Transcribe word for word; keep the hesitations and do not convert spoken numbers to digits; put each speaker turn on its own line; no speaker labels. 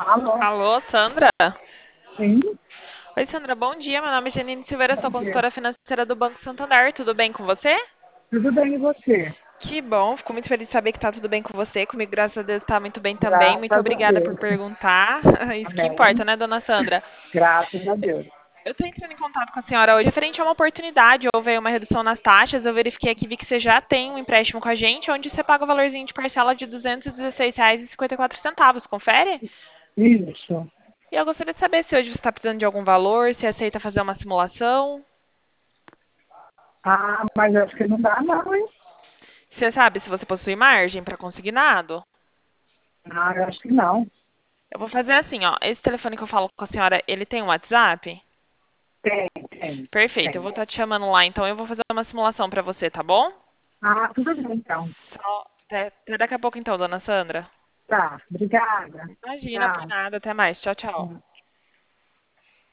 Alô?
Alô, Sandra?
Sim?
Oi, Sandra, bom dia. Meu nome é Janine Silveira,
Bom
sou
dia.
consultora financeira do Banco Santander. Tudo bem com você?
Tudo bem e você?
Que bom, fico muito feliz de saber que tá tudo bem com você. Comigo, graças a Deus, tá muito bem também. Muito
Graças a
obrigada por
Deus.
perguntar. Isso que importa,
Amém.
né, dona Sandra?
Graças a Deus.
Eu estou entrando em contato com a senhora hoje referente a uma oportunidade. Houve aí uma redução nas taxas. Eu verifiquei aqui, vi que você já tem um empréstimo com a gente, onde você paga o valorzinho de parcela de duzentos e dezesseis reais e cinquenta e quatro centavos. Confere?
Isso.
E eu gostaria de saber se hoje você está precisando de algum valor, se aceita fazer uma simulação.
Ah, mas acho que não dá não, hein?
Você sabe se você possui margem para consignado?
Ah, eu acho que não.
Eu vou fazer assim, ó. Esse telefone que eu falo com a senhora, ele tem um WhatsApp?
Tem, tem,
Perfeito, eu vou
tem.
estar te chamando lá, então eu vou fazer uma simulação para você, tá bom?
Ah, tudo bem então.
Só até, até daqui a pouco então, dona Sandra.
Tá, obrigada.
Imagina, por
Tchau.
nada. Até mais. Tchau, tchau.
Tchau.